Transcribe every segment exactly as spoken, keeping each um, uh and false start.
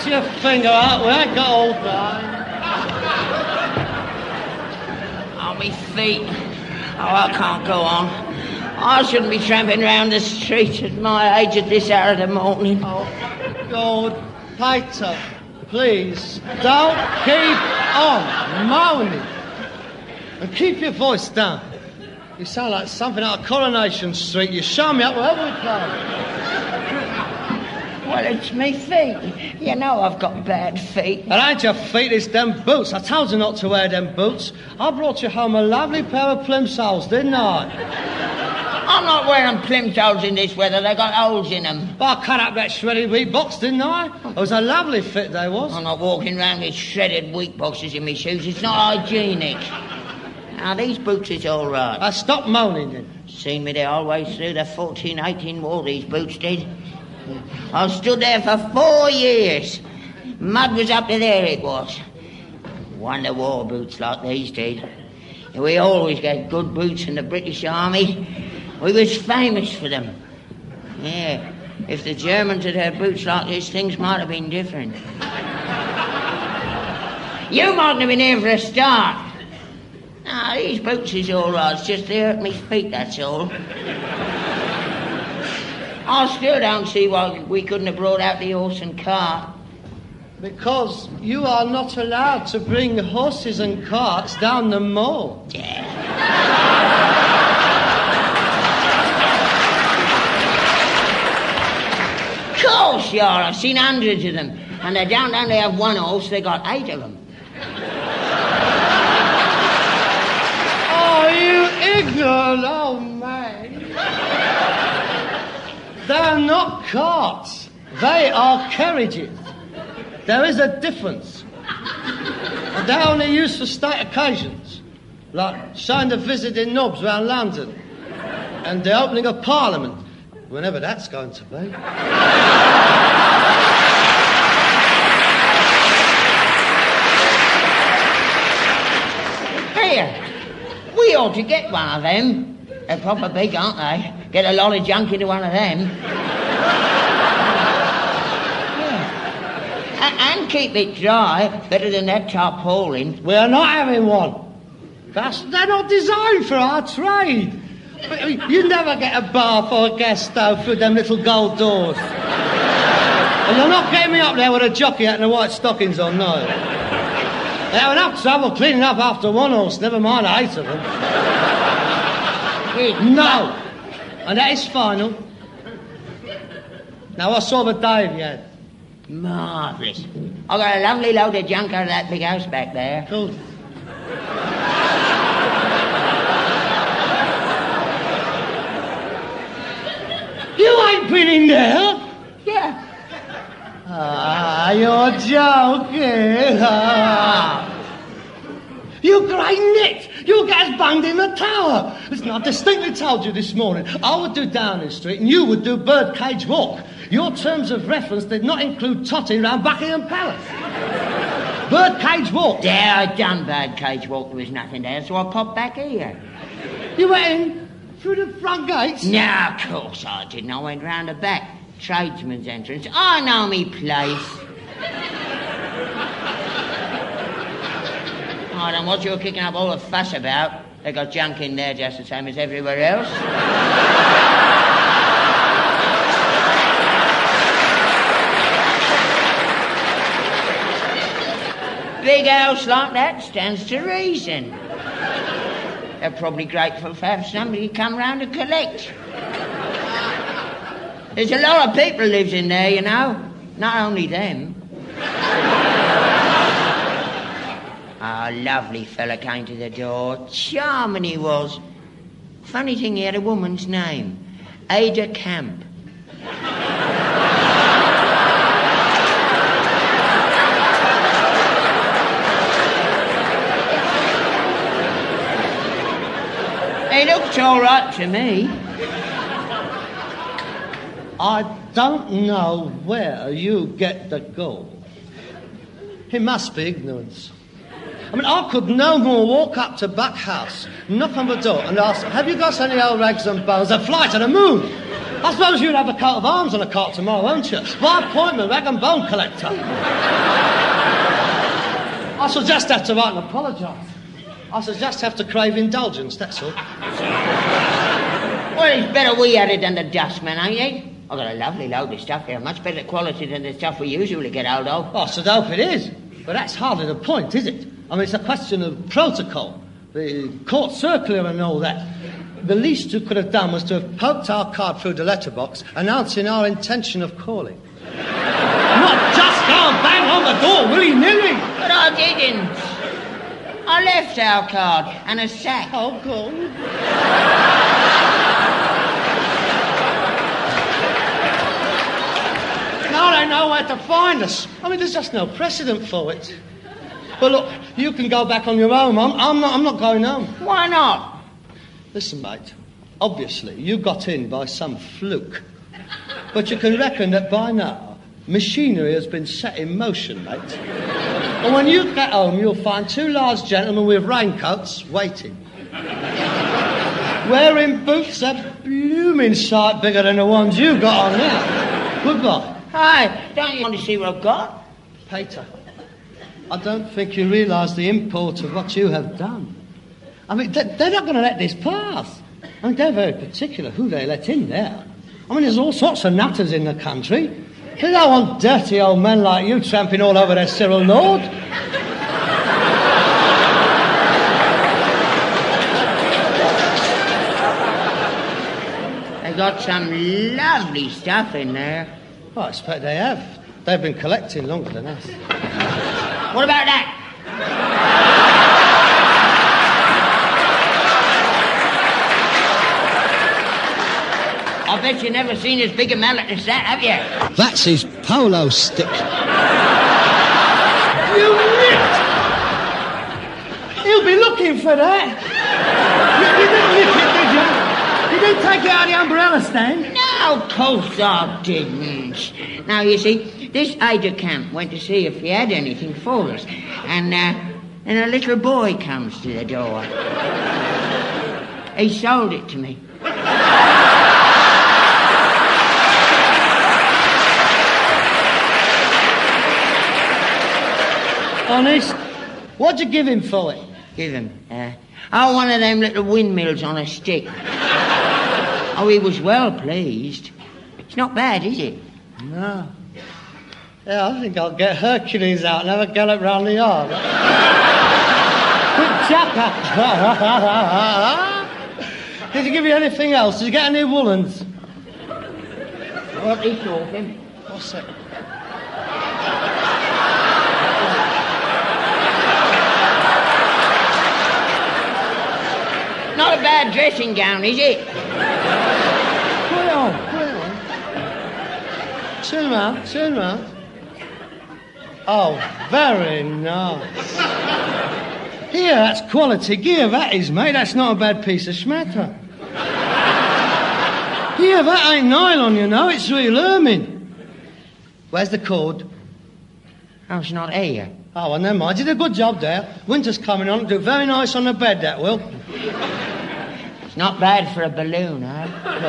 Put your finger out. We ain't got all day. Oh, me feet. Oh, I can't go on. I shouldn't be tramping round the street at my age at this hour of the morning. Oh, God, Peter, please, don't keep on moaning. And keep your voice down. You sound like something out of Coronation Street. You show me up wherever we play. Well, it's me feet. You know I've got bad feet. It ain't your feet, it's them boots. I told you not to wear them boots. I brought you home a lovely pair of plimsolls, didn't I? I'm not wearing plimsolls in this weather. They got holes in them. But I cut up that shredded wheat box, didn't I? It was a lovely fit, they was. I'm not walking round with shredded wheat boxes in my shoes. It's not hygienic. Now, these boots is all right. I stopped moaning then. Seen me there all the way through the fourteen eighteen war, these boots did. I stood there for four years. Mud was up to there, it was. Wonder war boots like these did. And we always get good boots in the British Army. We was famous for them. Yeah, if the Germans had had boots like this, things might have been different. You mightn't have been here for a start. No, these boots is all right. It's just they hurt me feet, that's all. I still don't see why we couldn't have brought out the horse and cart. Because you are not allowed to bring horses and carts down the moor. Yeah. Of course you are. I've seen hundreds of them. And they don't only have one horse, they got eight of them. Oh, you ignorant old man. They're not carts. They are carriages. There is a difference. And they're only used for state occasions, like showing the visiting nobs around London and the opening of Parliament, whenever that's going to be. Here, we ought to get one of them. They're proper big, aren't they? Get a lot of junk into one of them. Yeah. A- and keep it dry, better than that tarpaulin. We're not having one. That's, they're not designed for our trade. You never get a bath or a gas stove through them little gold doors. And you're not getting me up there with a jockey hat and the white stockings on, no. They have enough trouble cleaning up after one horse, never mind eight of them. No. And that is final. Now, what sort of a day have you had? Marvellous. I've got a lovely load of junk out of that big house back there. Cool. You ain't been in there? Yeah. Ah, you're joking. Ah. You grey nit! You'll get us banged in the tower! Listen, I distinctly told you this morning I would do Downing Street and you would do Birdcage Walk. Your terms of reference did not include totting round Buckingham Palace. Birdcage Walk. Yeah, I'd done Birdcage Walk. There was nothing there, so I popped back here. You went in through the front gates? No, of course I didn't. I went round the back. Tradesman's entrance. I know me place. I don't know what you're kicking up all the fuss about. They got junk in there just the same as everywhere else. Big house like that stands to reason. They're probably grateful to have somebody come round and collect. There's a lot of people lives in there, you know. Not only them. A lovely fella came to the door. Charming he was. Funny thing, he had a woman's name. Ada Camp. He looked all right to me. I don't know where you get the gold. It must be ignorance. I mean, I could no more walk up to Buck House, knock on the door and ask, have you got any old rags and bones that fly to the moon? I suppose you'd have a coat of arms on a cart tomorrow, won't you? By appointment, rag and bone collector. I shall just have to write and apologise. I shall just have to crave indulgence, that's all. Well, it's better we had it than the dustman, ain't it? I've got a lovely load of stuff here, much better quality than the stuff we usually get hold of. Oh, I should hope it is. But that's hardly the point, is it? I mean, it's a question of protocol, the court circular and all that. The least you could have done was to have poked our card through the letterbox, announcing our intention of calling. Not just go and bang on the door, willy-nilly. But I didn't. I left our card and a sack. Oh, God. Now they know where to find us. I mean, there's just no precedent for it. But look, you can go back on your own. I'm, I'm, not, I'm not going home. Why not? Listen, mate, obviously you got in by some fluke. But you can reckon that by now, machinery has been set in motion, mate. And when you get home, you'll find two large gentlemen with raincoats waiting. Wearing boots a blooming sight bigger than the ones you got on now. Goodbye. Hey, don't you want to see what I've got? Peter, I don't think you realise the import of what you have done. I mean, they're not going to let this pass. I mean, they're very particular who they let in there. I mean, there's all sorts of nutters in the country. They don't want dirty old men like you tramping all over their Cyril Lord. They got some lovely stuff in there. Oh, I expect they have. They've been collecting longer than us. What about that? I bet you've never seen as big a mallet as that, have you? That's his polo stick. You nit! He'll be looking for that. You, you didn't nip it, did you? You didn't take it out of the umbrella stand? No, of course I didn't. Now, you see, this aide-de-camp went to see if he had anything for us. And, uh, and a little boy comes to the door. He sold it to me. Honest? What'd you give him for it? Give him? Uh, oh, one of them little windmills on a stick. Oh, he was well pleased. It's not bad, is it? No. Yeah, I think I'll get Hercules out and have a gallop round the yard. Quick chapper. Did he give you anything else? Did you get any woolens? What are you talking? What's that? Not a bad dressing gown, is it? Put it on, put it on. Turn round, turn round. Oh, very nice. Here, that's quality gear, that is, mate. That's not a bad piece of schmatter. Here, that ain't nylon, you know. It's real ermine. Where's the cord? Oh, it's not here. Oh, well, never mind. You did a good job there. Winter's coming on. Do very nice on the bed, that will. It's not bad for a balloon, huh?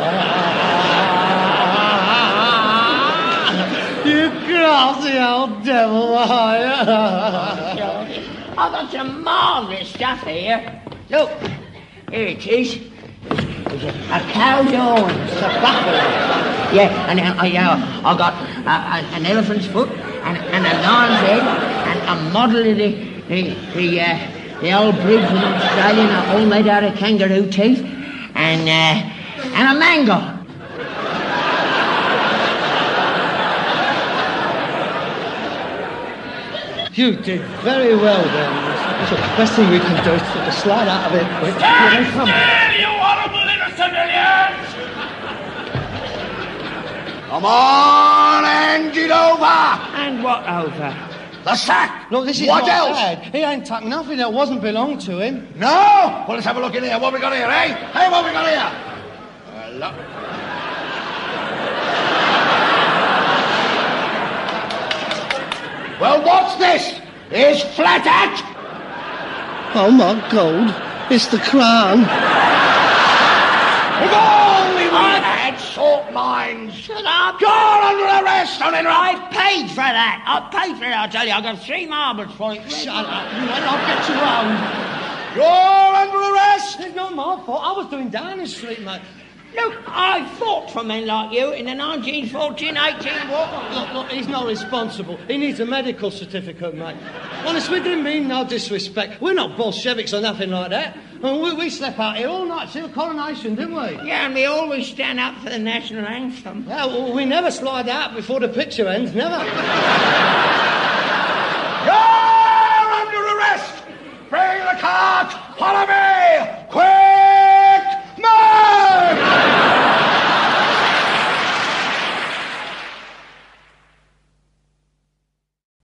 You crafty old devil, are you? I've got some marvellous stuff here. Look, here it is. It's a, a cow's horn. It's a buffalo. Yeah, and uh, yeah, I got uh, an elephant's foot and, and a lion's head and a model of the the the, uh, the old bridge in Australia, all made out of kangaroo teeth, and uh, and a mango. You did very well then. So the best thing we can do is to slide out of it quick. Stand still, you horrible little civilians! Come on, hand it over! And what over? The sack! Look, this is what not else? bad. He ain't tucked nothing that wasn't belong to him. No? Well, let's have a look in here. What we got here, eh? Hey, what we got here? Uh, look. Well, what's this? Is flat hat? Oh, my God. It's the crown. If only we had salt mine. Shut up. You're under arrest, don't interrupt. I've paid for that. I've paid for it, I tell you. I got three marbles for it. Shut up, you and I'll get you home. You're under arrest. It's not my fault. I was doing Downing Street, mate. Look, I fought for men like you in the nineteen fourteen eighteen war. Look, look, he's not responsible. He needs a medical certificate, mate. Honest, we didn't mean no disrespect. We're not Bolsheviks or nothing like that. And we, we slept out here all night, see the coronation, didn't we? Yeah, and we always stand up for the national anthem. Yeah, well, we never slide out before the picture ends, never. You're